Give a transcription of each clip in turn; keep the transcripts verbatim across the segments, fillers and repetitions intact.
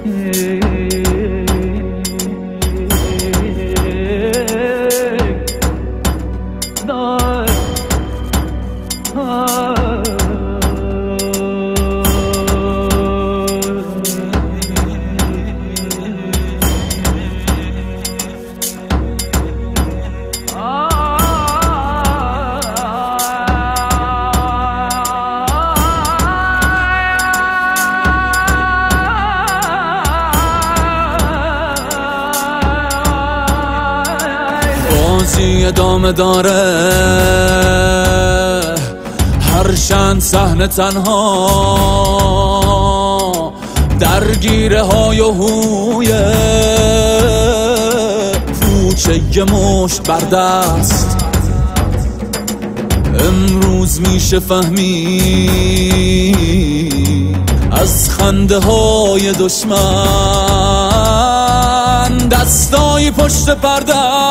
بازی ادامه داره، هر چند صحنه تنها درگیره های و هویه، پوچه یه مشت بر دست. امروز میشه فهمی از خنده های دشمن دستای پشت پرده،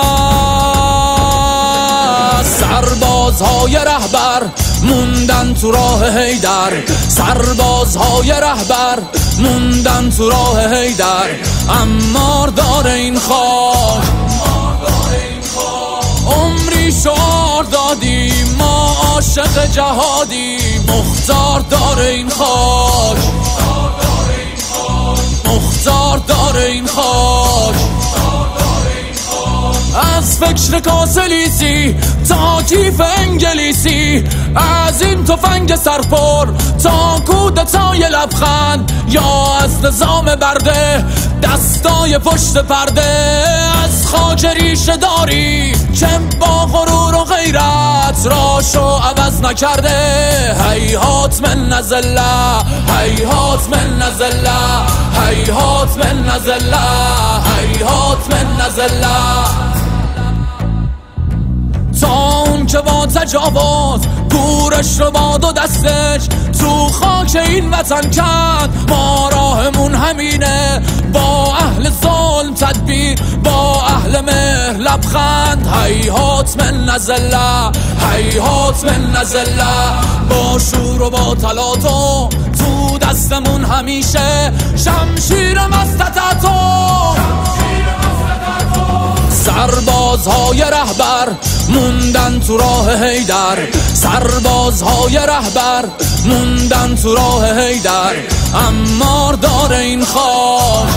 سربازهای رهبر موندن تو راه حیدر، سربازهای رهبر موندن تو راه حیدر. عمار داره این خاک، عمری شعار دادیم ما عاشق جهادی. مختار داره این خاک، مختار داره این خاک. از فکر کاسلیسی تا کیف انگلیسی، از این تفنگ سرپر تا کودتای لبخند، یا از نظام برده دستای پشت پرده. از خاک ریشه داری که با غرور و غیرت راشو عوض نکرده. هیهات من نزله، هیهات من نزله، هیهات من نزله، هیهات من نزله. تا اون که با تجاوز گورش رو با دو دستش تو خاک این وطن کند، ما راهمون همینه. با اهل ظلم تدبیر، با اهل مهر لبخند. هیهات من نزله، هیهات من نزله. با شور و با تلاطم تو دستمون همیشه شمشیر مستطعتو. سربازهای رهبر موندن تو راه حیدر، سربازهای رهبر موندن تو راه حیدر. عمار داره این خاک،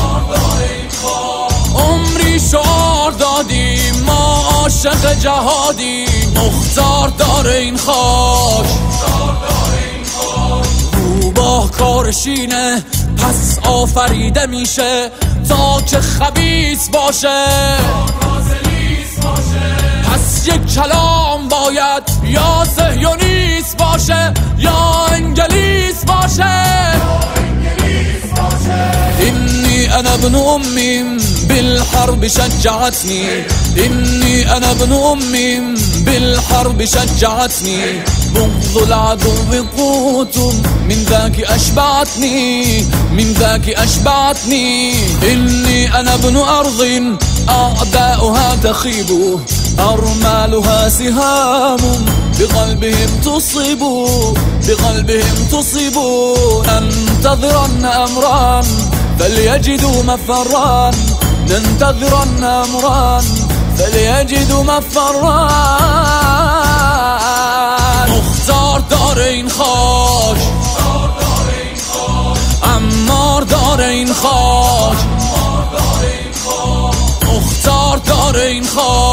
عمری شعار دادیم ما عاشق جهادی. مختار داره این خاک، روباه کارشینه پس آفریده میشه تا که خبیث باشه. پس یک کلام باید یا صهیونیست باشه یا انگلیس باشه. إني أنا ابن أمي بالحرب شجعتني، إني أنا ابن أمي بالحرب شجعتني. بغض العدو قوت من ذاك أشبعتني، من ذاك أشبعتني. إني أنا ابن أرض أعداؤها تخيب، أرمالها سهام بقلبهم تصيب، بقلبهم تصيب. ننتظرن أمرا فليجدوا مفرا، ننتظرن أمرا فليجدوا مفرا. مختار داره این خاک، عمار داره این خاک، مختار داره این خاک.